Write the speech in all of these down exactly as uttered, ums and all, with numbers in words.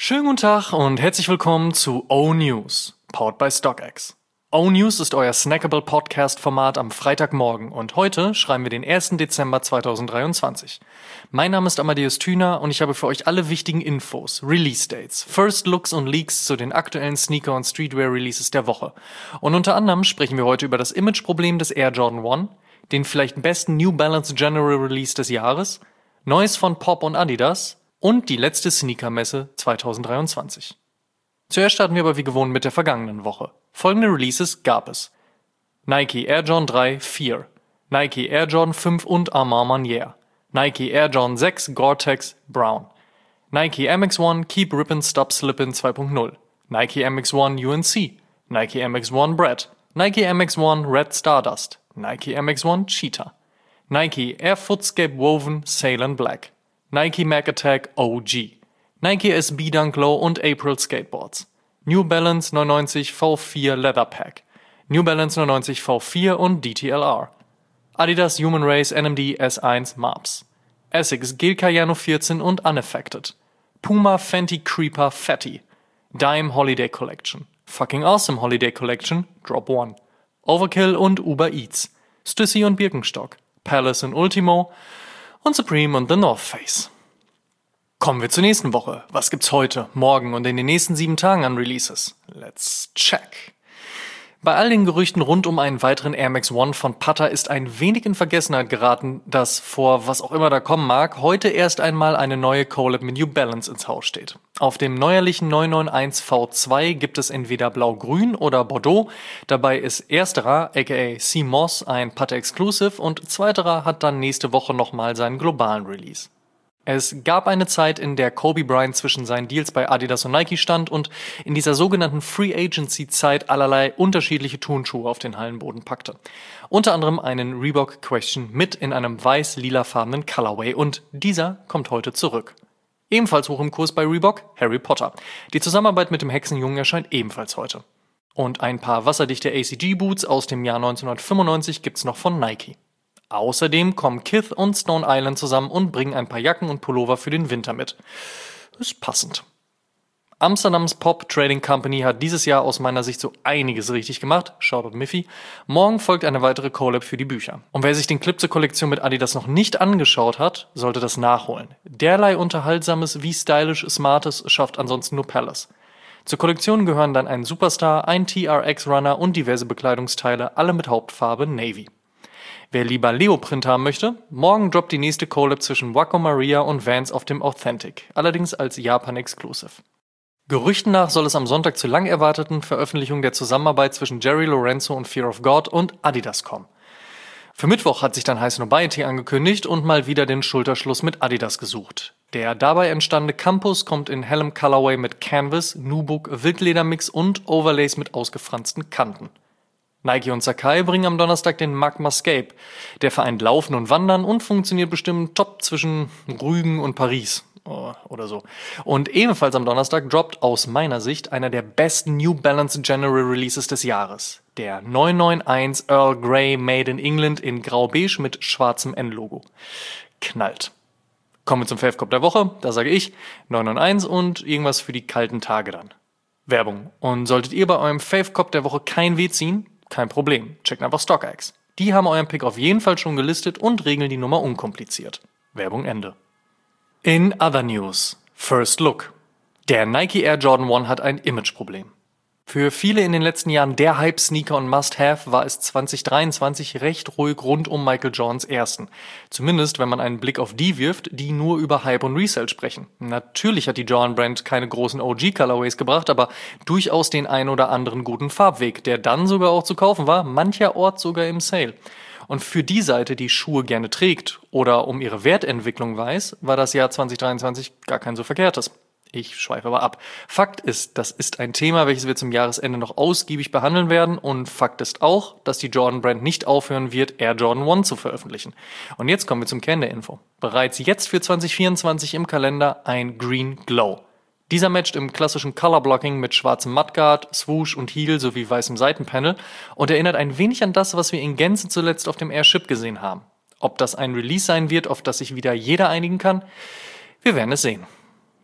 Schönen guten Tag und herzlich willkommen zu O-News, powered by StockX. O-News ist euer snackable Podcast-Format am Freitagmorgen und heute schreiben wir den ersten Dezember zweitausenddreiundzwanzig. Mein Name ist Amadeus Thüner und ich habe für euch alle wichtigen Infos, Release-Dates, First Looks und Leaks zu den aktuellen Sneaker- und Streetwear-Releases der Woche. Und unter anderem sprechen wir heute über das Image-Problem des Air Jordan eins, den vielleicht besten New Balance General Release des Jahres, Neues von Pop und Adidas und die letzte Sneaker-Messe zweitausenddreiundzwanzig. Zuerst starten wir aber wie gewohnt mit der vergangenen Woche. Folgende Releases gab es: Nike Air Jordan drei Fear, Nike Air Jordan fünf und Armand Manière, Nike Air Jordan sechs Gore-Tex Brown, Nike M X eins Keep Rippin' Stop Slippin' zwei Punkt null, Nike M X eins U N C, Nike M X eins Bread, Nike M X eins Red Stardust, Nike M X eins Cheetah, Nike Air Footscape Woven Sail Black, Nike Mac Attack O G, Nike S B Dunk Low und April Skateboards, New Balance neunundneunzig V vier Leather Pack, New Balance neunundneunzig V vier und D T L R, Adidas Human Race N M D S eins M A P S, Essex Gel Cayano vierzehn und Unaffected, Puma Fenty Creeper Fatty, Dime Holiday Collection, Fucking Awesome Holiday Collection Drop eins, Overkill und Uber Eats, Stussy und Birkenstock, Palace und Ultimo und Supreme und The North Face. Kommen wir zur nächsten Woche. Was gibt's heute, morgen und in den nächsten sieben Tagen an Releases? Let's check. Bei all den Gerüchten rund um einen weiteren Air Max eins von Pata ist ein wenig in Vergessenheit geraten, dass vor was auch immer da kommen mag, heute erst einmal eine neue Collab mit New Balance ins Haus steht. Auf dem neuerlichen neunhunderteinundneunzig V zwei gibt es entweder Blau-Grün oder Bordeaux. Dabei ist ersterer, aka C M O S, ein Pata Exclusive und zweiterer hat dann nächste Woche nochmal seinen globalen Release. Es gab eine Zeit, in der Kobe Bryant zwischen seinen Deals bei Adidas und Nike stand und in dieser sogenannten Free Agency Zeit allerlei unterschiedliche Turnschuhe auf den Hallenboden packte. Unter anderem einen Reebok Question mit in einem weiß-lilafarbenen Colorway und dieser kommt heute zurück. Ebenfalls hoch im Kurs bei Reebok, Harry Potter. Die Zusammenarbeit mit dem Hexenjungen erscheint ebenfalls heute. Und ein paar wasserdichte A C G Boots aus dem Jahr neunzehnhundertfünfundneunzig gibt's noch von Nike. Außerdem kommen Kith und Stone Island zusammen und bringen ein paar Jacken und Pullover für den Winter mit. Ist passend. Amsterdams Pop Trading Company hat dieses Jahr aus meiner Sicht so einiges richtig gemacht. Shoutout Miffy. Morgen folgt eine weitere Collab für die Bücher. Und wer sich den Clip zur Kollektion mit Adidas noch nicht angeschaut hat, sollte das nachholen. Derlei Unterhaltsames wie stylisch Smartes schafft ansonsten nur Palace. Zur Kollektion gehören dann ein Superstar, ein T R X Runner und diverse Bekleidungsteile, alle mit Hauptfarbe Navy. Wer lieber Leoprint haben möchte, morgen droppt die nächste Collab zwischen Wacko Maria und Vans auf dem Authentic, allerdings als Japan-Exclusive. Gerüchten nach soll es am Sonntag zur lang erwarteten Veröffentlichung der Zusammenarbeit zwischen Jerry Lorenzo und Fear of God und Adidas kommen. Für Mittwoch hat sich dann High Snobiety angekündigt und mal wieder den Schulterschluss mit Adidas gesucht. Der dabei entstandene Campus kommt in hellem Colorway mit Canvas, Nubuck, Wildledermix und Overlays mit ausgefransten Kanten. Nike und Sacai bringen am Donnerstag den Magmascape. Der vereint Laufen und Wandern und funktioniert bestimmt top zwischen Rügen und Paris oder so. Und ebenfalls am Donnerstag droppt aus meiner Sicht einer der besten New Balance General Releases des Jahres. Der neunhunderteinundneunzig Earl Grey Made in England in grau-beige mit schwarzem N-Logo. Knallt. Kommen wir zum Fave-Cop der Woche. Da sage ich neunhunderteinundneunzig und irgendwas für die kalten Tage dann. Werbung. Und solltet ihr bei eurem Fave-Cop der Woche kein Weh ziehen, kein Problem, checkt einfach StockX. Die haben euren Pick auf jeden Fall schon gelistet und regeln die Nummer unkompliziert. Werbung Ende. In other news, First Look. Der Nike Air Jordan eins hat ein Imageproblem. Für viele in den letzten Jahren der Hype-Sneaker und Must-Have war es zweitausenddreiundzwanzig recht ruhig rund um Michael Jordans ersten. Zumindest, wenn man einen Blick auf die wirft, die nur über Hype und Resale sprechen. Natürlich hat die Jordan-Brand keine großen O G-Colorways gebracht, aber durchaus den ein oder anderen guten Farbweg, der dann sogar auch zu kaufen war, mancherorts sogar im Sale. Und für die Seite, die Schuhe gerne trägt oder um ihre Wertentwicklung weiß, war das Jahr zweitausenddreiundzwanzig gar kein so verkehrtes. Ich schweife aber ab. Fakt ist, das ist ein Thema, welches wir zum Jahresende noch ausgiebig behandeln werden und Fakt ist auch, dass die Jordan Brand nicht aufhören wird, Air Jordan eins zu veröffentlichen. Und jetzt kommen wir zum Kern der Info. Bereits jetzt für zweitausendvierundzwanzig im Kalender ein Green Glow. Dieser matcht im klassischen Color Blocking mit schwarzem Mudguard, Swoosh und Heel sowie weißem Seitenpanel und erinnert ein wenig an das, was wir in Gänze zuletzt auf dem Airship gesehen haben. Ob das ein Release sein wird, auf das sich wieder jeder einigen kann? Wir werden es sehen.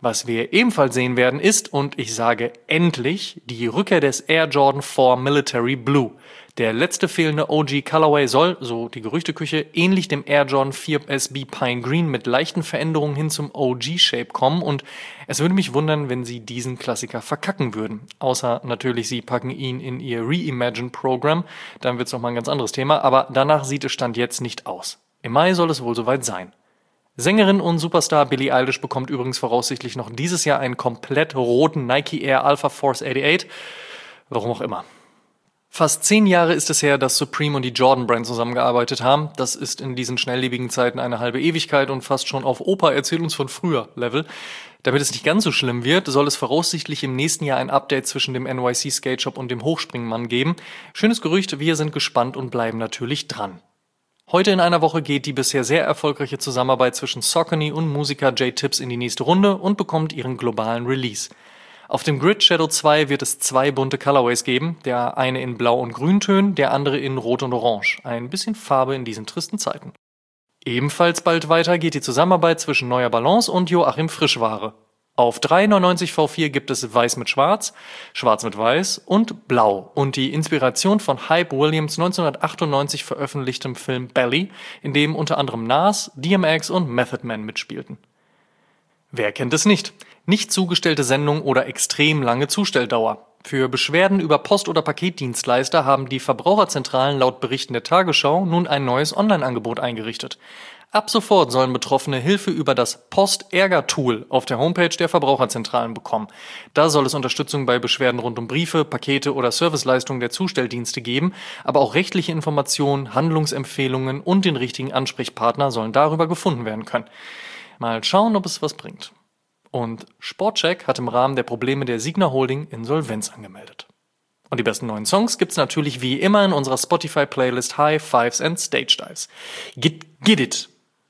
Was wir ebenfalls sehen werden ist, und ich sage endlich, die Rückkehr des Air Jordan vier Military Blue. Der letzte fehlende O G Colorway soll, so die Gerüchteküche, ähnlich dem Air Jordan vier S B Pine Green mit leichten Veränderungen hin zum O G-Shape kommen und es würde mich wundern, wenn sie diesen Klassiker verkacken würden. Außer natürlich, sie packen ihn in ihr Reimagine-Programm, dann wird's nochmal ein ganz anderes Thema, aber danach sieht es Stand jetzt nicht aus. Im Mai soll es wohl soweit sein. Sängerin und Superstar Billie Eilish bekommt übrigens voraussichtlich noch dieses Jahr einen komplett roten Nike Air Alpha Force achtundachtzig. Warum auch immer. Fast zehn Jahre ist es her, dass Supreme und die Jordan Brand zusammengearbeitet haben. Das ist in diesen schnelllebigen Zeiten eine halbe Ewigkeit und fast schon auf Opa, erzähl uns von früher Level. Damit es nicht ganz so schlimm wird, soll es voraussichtlich im nächsten Jahr ein Update zwischen dem N Y C Skate Shop und dem Hochspringmann geben. Schönes Gerücht, wir sind gespannt und bleiben natürlich dran. Heute in einer Woche geht die bisher sehr erfolgreiche Zusammenarbeit zwischen Saucony und Musiker J-Tips in die nächste Runde und bekommt ihren globalen Release. Auf dem Grid Shadow zwei wird es zwei bunte Colorways geben, der eine in Blau- und Grüntönen, der andere in Rot und Orange. Ein bisschen Farbe in diesen tristen Zeiten. Ebenfalls bald weiter geht die Zusammenarbeit zwischen Neuer Balance und Joachim Frischware. Auf drei neunundneunzig V vier gibt es Weiß mit Schwarz, Schwarz mit Weiß und Blau und die Inspiration von Hype Williams neunzehnhundertachtundneunzig veröffentlichtem Film Belly, in dem unter anderem Nas, D M X und Method Man mitspielten. Wer kennt es nicht? Nicht zugestellte Sendung oder extrem lange Zustelldauer. Für Beschwerden über Post- oder Paketdienstleister haben die Verbraucherzentralen laut Berichten der Tagesschau nun ein neues Online-Angebot eingerichtet. Ab sofort sollen Betroffene Hilfe über das Post-Ärger-Tool auf der Homepage der Verbraucherzentralen bekommen. Da soll es Unterstützung bei Beschwerden rund um Briefe, Pakete oder Serviceleistungen der Zustelldienste geben, aber auch rechtliche Informationen, Handlungsempfehlungen und den richtigen Ansprechpartner sollen darüber gefunden werden können. Mal schauen, ob es was bringt. Und Sportcheck hat im Rahmen der Probleme der Signa Holding Insolvenz angemeldet. Und die besten neuen Songs gibt's natürlich wie immer in unserer Spotify-Playlist High Fives and Stage Dives. Get, get it!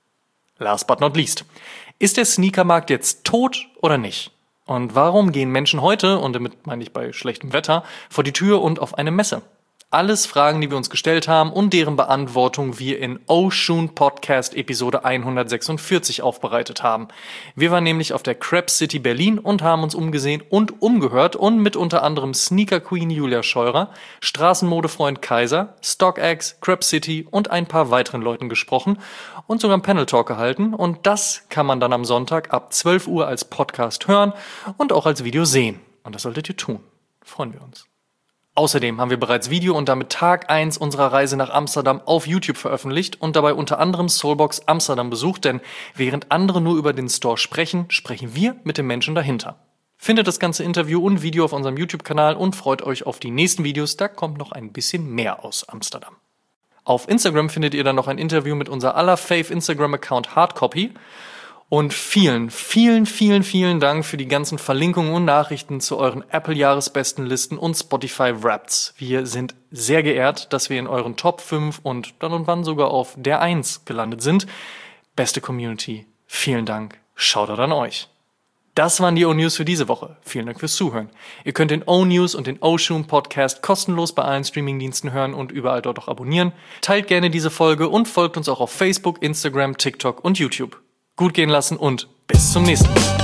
Last but not least. Ist der Sneakermarkt jetzt tot oder nicht? Und warum gehen Menschen heute, und damit meine ich bei schlechtem Wetter, vor die Tür und auf eine Messe? Alles Fragen, die wir uns gestellt haben und deren Beantwortung wir in Oshun Podcast Episode hundertsechsundvierzig aufbereitet haben. Wir waren nämlich auf der Crap City Berlin und haben uns umgesehen und umgehört und mit unter anderem Sneaker Queen Julia Scheurer, Straßenmodefreund Kaiser, StockX, Crap City und ein paar weiteren Leuten gesprochen und sogar einen Panel Talk gehalten und das kann man dann am Sonntag ab zwölf Uhr als Podcast hören und auch als Video sehen. Und das solltet ihr tun. Freuen wir uns. Außerdem haben wir bereits Video und damit Tag eins unserer Reise nach Amsterdam auf YouTube veröffentlicht und dabei unter anderem Soulbox Amsterdam besucht, denn während andere nur über den Store sprechen, sprechen wir mit den Menschen dahinter. Findet das ganze Interview und Video auf unserem YouTube-Kanal und freut euch auf die nächsten Videos, da kommt noch ein bisschen mehr aus Amsterdam. Auf Instagram findet ihr dann noch ein Interview mit unser aller Fave Instagram-Account Hardcopy. Und vielen, vielen, vielen, vielen Dank für die ganzen Verlinkungen und Nachrichten zu euren Apple-Jahresbestenlisten und Spotify-Wraps. Wir sind sehr geehrt, dass wir in euren Top fünf und dann und wann sogar auf der eins gelandet sind. Beste Community, vielen Dank, Shoutout an euch. Das waren die O-News für diese Woche. Vielen Dank fürs Zuhören. Ihr könnt den O-News und den Oshun Podcast kostenlos bei allen Streamingdiensten hören und überall dort auch abonnieren. Teilt gerne diese Folge und folgt uns auch auf Facebook, Instagram, TikTok und YouTube. Gut gehen lassen und bis zum nächsten Mal.